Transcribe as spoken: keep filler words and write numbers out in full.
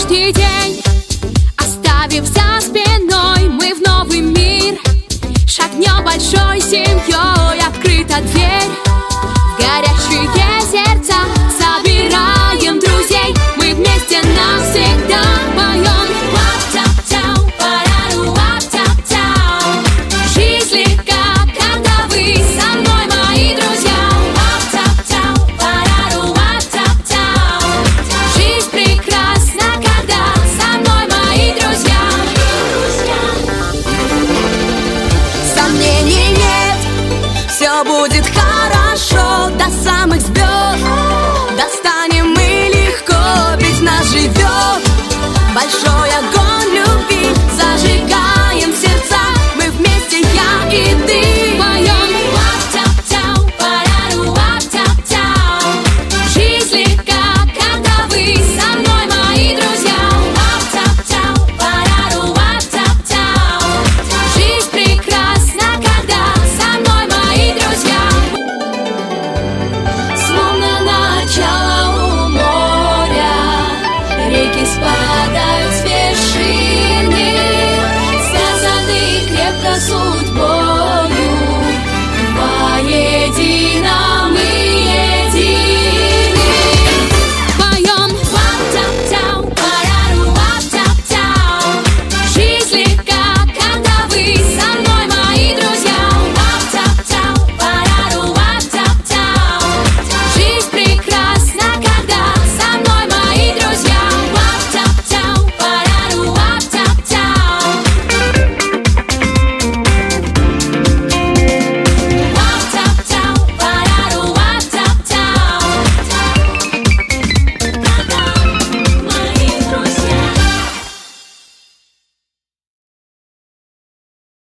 вчерашний день, оставив за спиной, мы в новый мир шагнем большой семьей. Открыта дверь в горящие сердца, собираем друзей, мы вместе навсегда поем. Жизнь легка, когда вы со мной, мои друзья. Жизнь прекрасна, когда со мной, мои друзья. Сомнений нет, все будет хорошо, до самых звезд достанем мы легко, ведь нас живет большой